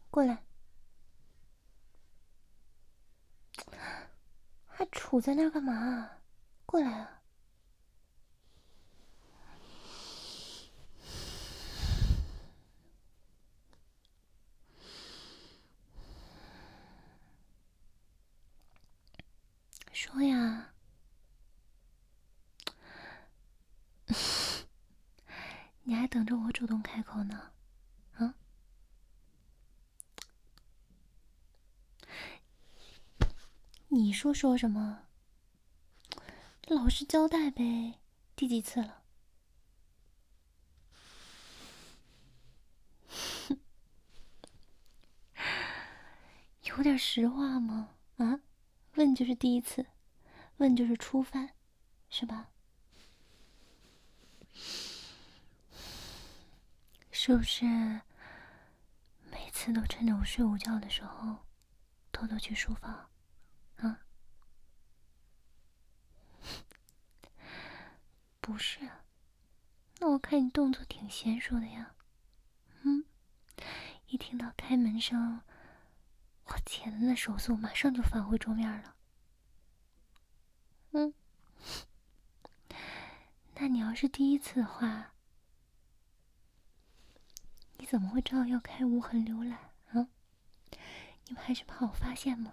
过来。还杵在那儿干嘛？过来啊！说呀！你还等着我主动开口呢？啊？你说什么？老实交代呗，第几次了？有点实话吗？啊？问就是第一次，问就是初犯，是吧？是不是每次都趁着我睡午觉的时候偷偷去书房啊？不是啊，那我看你动作挺娴熟的呀。一听到开门声，我天的那手速马上就返回桌面了。那你要是第一次的话，你怎么会知道要开无痕浏览啊？你们还是怕我发现吗？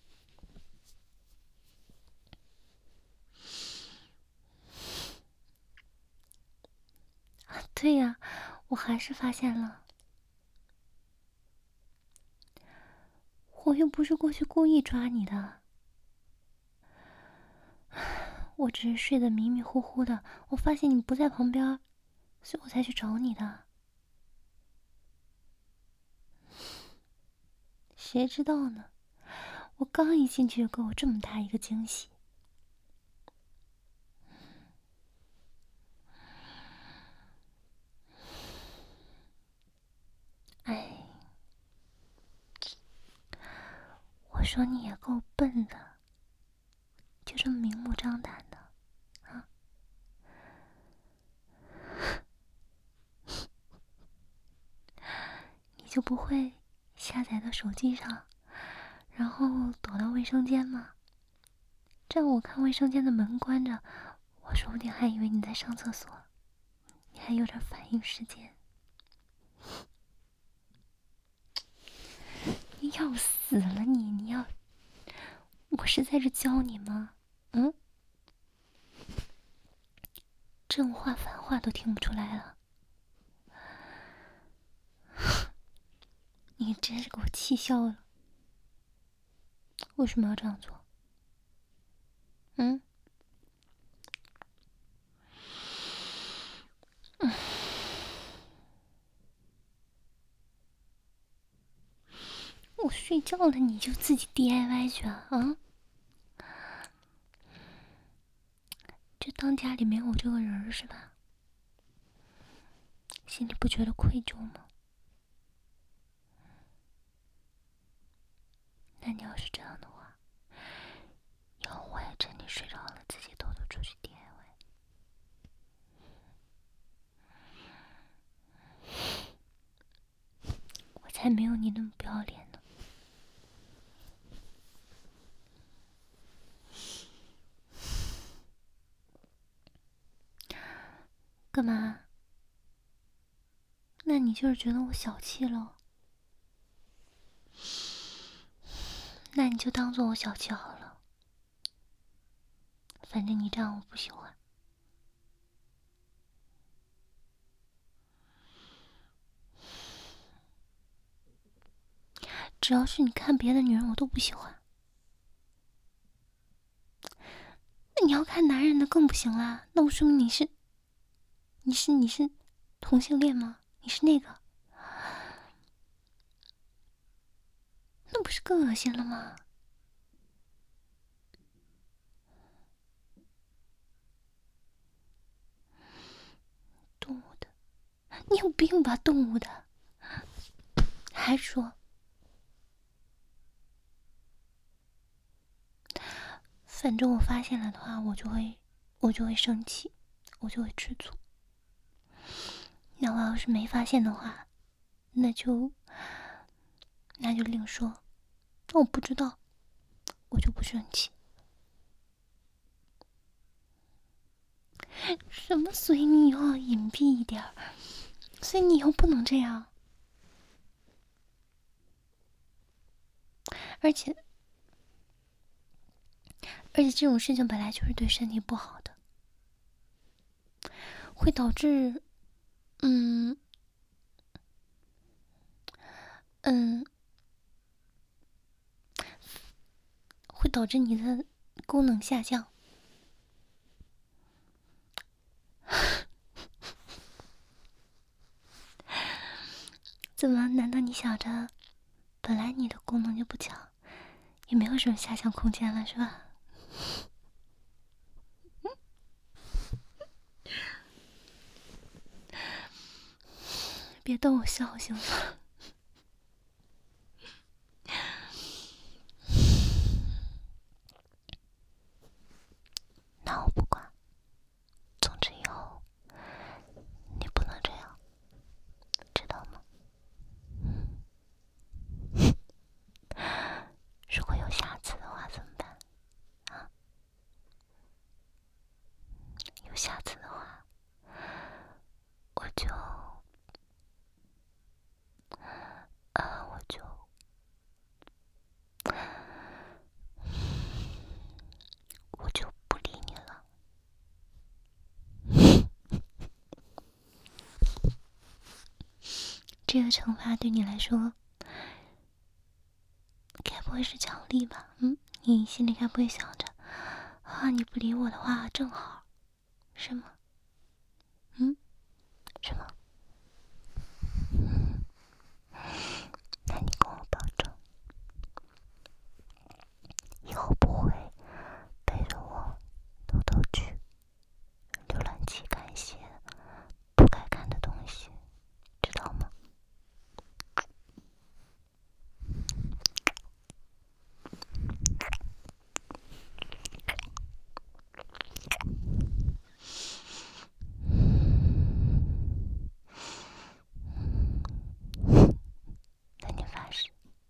啊，对呀，我还是发现了。我又不是过去故意抓你的，我只是睡得迷迷糊糊的，我发现你不在旁边，所以我才去找你的。谁知道呢？我刚一进去就给我这么大一个惊喜。哎，我说你也够笨的，就这么明目张胆的啊！你就不会下载到手机上，然后躲到卫生间吗？这样我看卫生间的门关着，我说不定还以为你在上厕所，你还有点反应时间。你要死了你要，我是在这教你吗？正话反话都听不出来了，你真是给我气笑了。为什么要这样做？我睡觉了你就自己 DIY 去啊！就当家里没有这个人是吧？心里不觉得愧疚吗？那你要是这样的话，以后我也趁你睡着了，自己偷偷出去 DIY。我才没有你那么不要脸呢！干嘛？那你就是觉得我小气了？那你就当做我小气好了，反正你这样我不喜欢。只要是你看别的女人，我都不喜欢。那你要看男人的更不行啦，那我说明你是同性恋吗？你是那个？那不是更恶心了吗？动物的，你有病吧？动物的，还说，反正我发现了的话，我就会生气，我就会吃醋。那我要是没发现的话，那就那就另说。那我不知道，我就不生气。什么？所以你以后要隐蔽一点，所以你以后不能这样。而且这种事情本来就是对身体不好的，会导致，嗯，会导致你的功能下降。怎么？难道你想着，本来你的功能就不强，也没有什么下降空间了，是吧？别逗我笑行吗？那我不管，总之以后你不能这样，知道吗？如果有下次的话怎么办啊？有下次的话，我就不理你了。这个惩罚对你来说，该不会是奖励吧？你心里该不会想着，啊，你不理我的话正好，是吗？是吗？那你跟我保证，以后不会背着我偷偷去浏览器看一些不该看的东西，知道吗？那你发誓？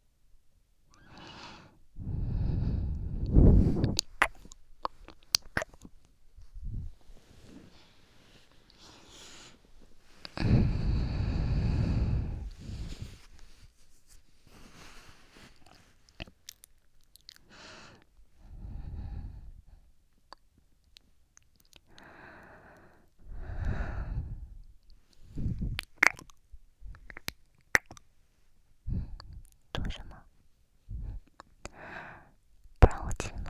做什么？不然我亲了。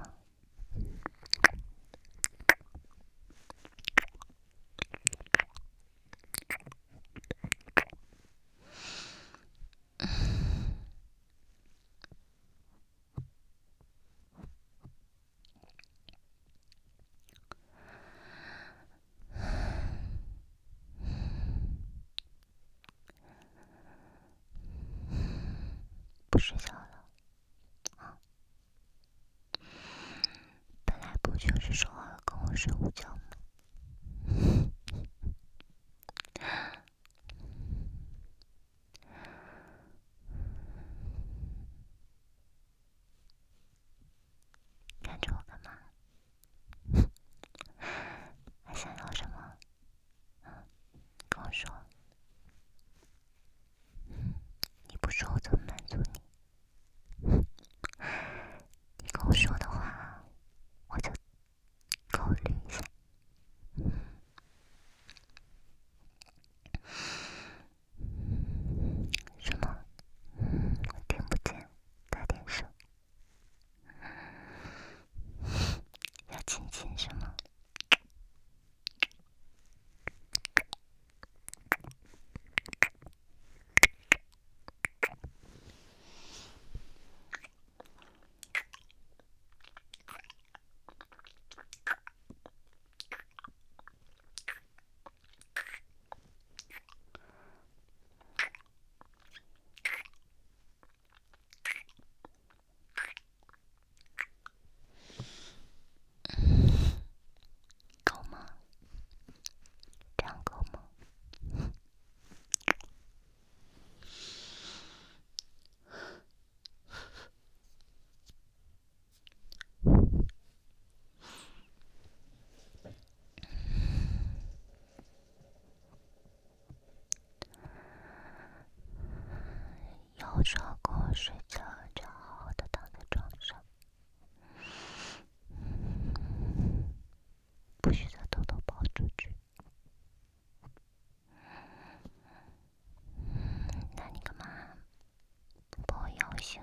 不睡觉了啊？本来不就是说好了跟我睡午觉吗？看着我干嘛？还想要什么？跟我说。你不说我怎么满足你？你跟我说的话，我就考虑一下。什么？我听不见，大点声。要亲亲是吗？ 后说过睡觉就好好的躺在床上，不许再偷偷跑出去。那你干嘛不把我摇醒？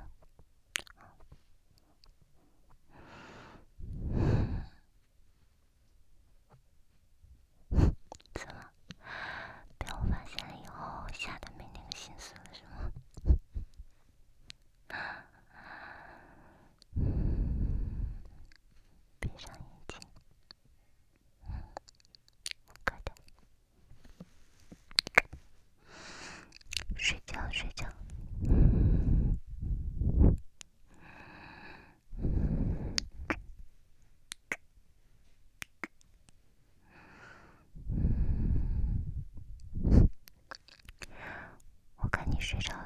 怎么被我发现了以后吓得没那个心思了是吗？闭上眼睛，快点睡觉睡觉。我看你睡着